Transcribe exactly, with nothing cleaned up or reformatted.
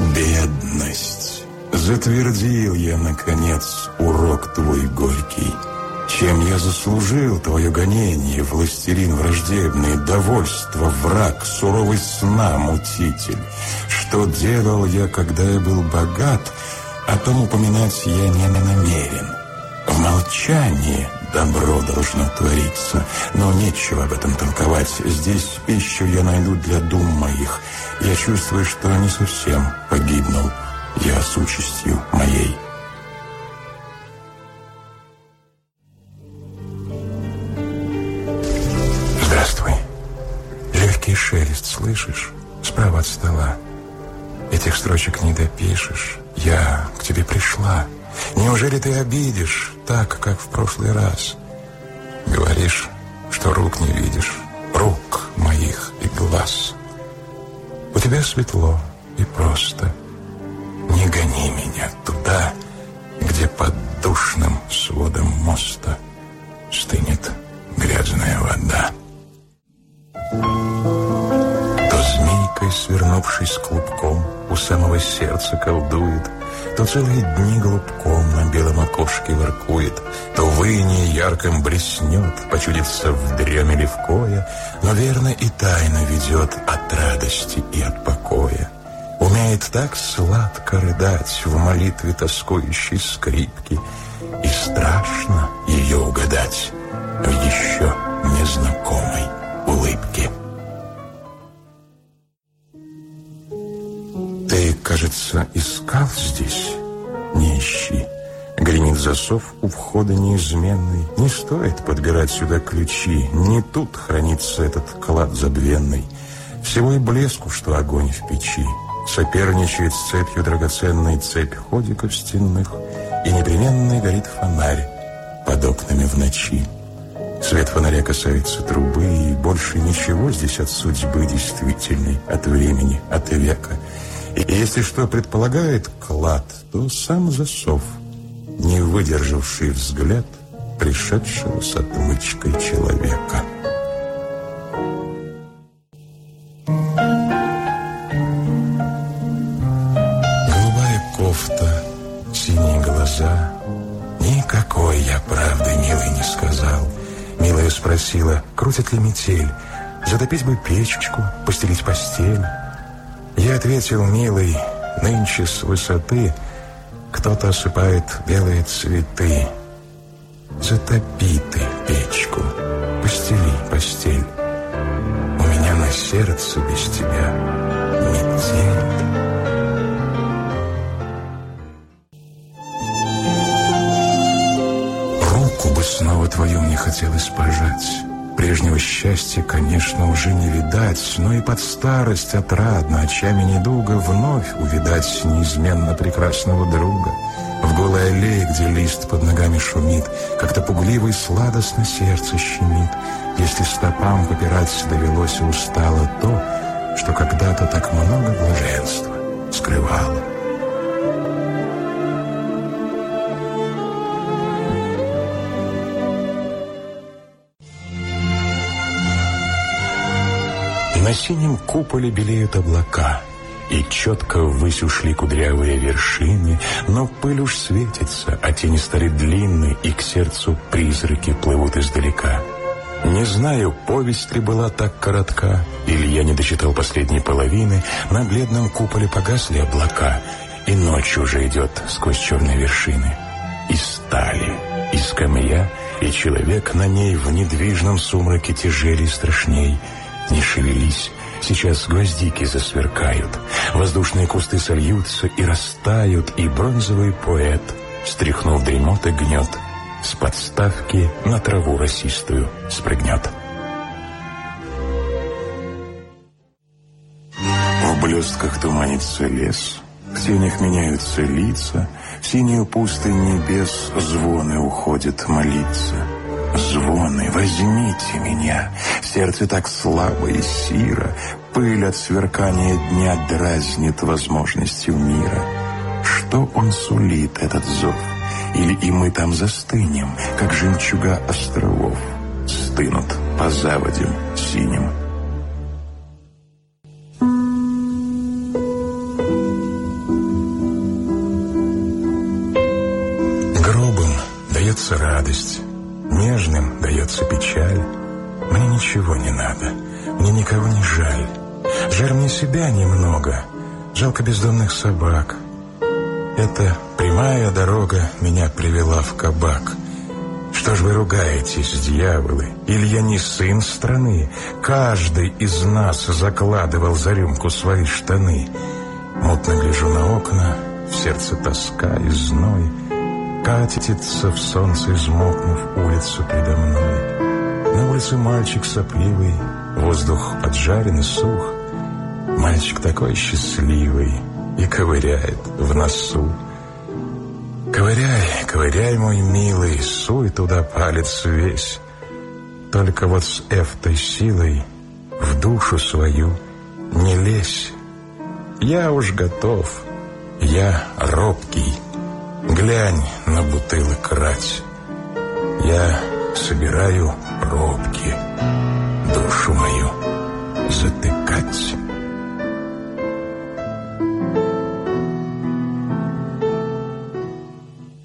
Бедность. Затвердил я, наконец, урок твой горький. Чем я заслужил твое гонение, властелин враждебный, довольство, враг, суровый сна, мутитель? Что делал я, когда я был богат, о том упоминать я не намерен. В молчании добро должно твориться, но нечего об этом толковать. Здесь пищу я найду для дум моих. Я чувствую, что не совсем погибнул я с участью моей. Здравствуй. Легкий шелест слышишь? Справа от стола. Этих строчек не допишешь. Я к тебе пришла. Неужели ты обидишь так, как в прошлый раз? Говоришь, что рук не видишь, рук моих и глаз. У тебя светло и просто. Не гони меня туда, где под душным сводом моста стынет грязная вода. То змейкой, свернувшись клубком, у самого сердца колдует, то целые дни голубком на белом окошке воркует, то в инии ярком блеснет, почудится в дреме левкоя, но верно и тайно ведет от радости и от покоя. Умеет так сладко рыдать в молитве тоскующей скрипки, и страшно ее угадать в еще незнакомой улыбке. Ты, кажется, искал здесь? Не ищи. Гремит засов у входа неизменный. Не стоит подбирать сюда ключи. Не тут хранится этот клад забвенный. Всего и блеску, что огонь в печи. Соперничает с цепью драгоценной цепь ходиков стенных, и непременно горит фонарь под окнами в ночи. Свет фонаря касается трубы, и больше ничего здесь от судьбы действительной, от времени, от века. И если что предполагает клад, то сам засов, не выдержавший взгляд пришедшего с отмычкой человека. Голубая кофта, синие глаза. Никакой я правды, милый, не сказал. Милая спросила, крутит ли метель, затопить бы печечку, постелить постель. Я ответил, милый, нынче с высоты кто-то осыпает белые цветы. Затопи ты печку, постели постель. У меня на сердце без тебя метель. Руку бы снова твою мне хотелось пожать. Прежнего счастья, конечно, уже не видать, но и под старость отрадно, очами недуга вновь увидать неизменно прекрасного друга. В голой аллее, где лист под ногами шумит, как-то пугливо и сладостно сердце щемит, если стопам попирать довелось и устало то, что когда-то так много блаженства скрывало. На синем куполе белеют облака, и четко ввысь ушли кудрявые вершины, но пыль уж светится, а тени стали длинны, и к сердцу призраки плывут издалека. Не знаю, повесть ли была так коротка, или я не дочитал последней половины, на бледном куполе погасли облака, и ночь уже идет сквозь черные вершины. И стали, и скамья, и человек на ней в недвижном сумраке тяжелей страшней. Не шевелись, сейчас гвоздики засверкают, воздушные кусты сольются и растают, и бронзовый поэт, стряхнув дремоты гнет, с подставки на траву росистую спрыгнет. В блестках туманится лес, в тенях меняются лица, в синюю пустынь небес звоны уходят молиться. Звоны, возьмите меня, сердце так слабо и сиро, пыль от сверкания дня дразнит возможностью мира. Что он сулит, этот зов? Или и мы там застынем, как жемчуга островов, стынут по заводям синим? дается радость, нежным дается печаль. Мне ничего не надо, мне никого не жаль. Жаль мне себя немного, жалко бездомных собак. Эта прямая дорога меня привела в кабак. Что ж вы ругаетесь, дьяволы? Или я не сын страны? Каждый из нас закладывал за рюмку свои штаны. Мутно гляжу на окна, в сердце тоска и зной. Катится в солнце, измокнув улицу предо мной. На улице мальчик сопливый, воздух поджарен и сух. Мальчик такой счастливый и ковыряет в носу. Ковыряй, ковыряй, мой милый, суй туда палец весь. Только вот с этой силой в душу свою не лезь. Я уж готов, я робкий. Глянь на бутылок рать. Я собираю пробки, душу мою затыкать.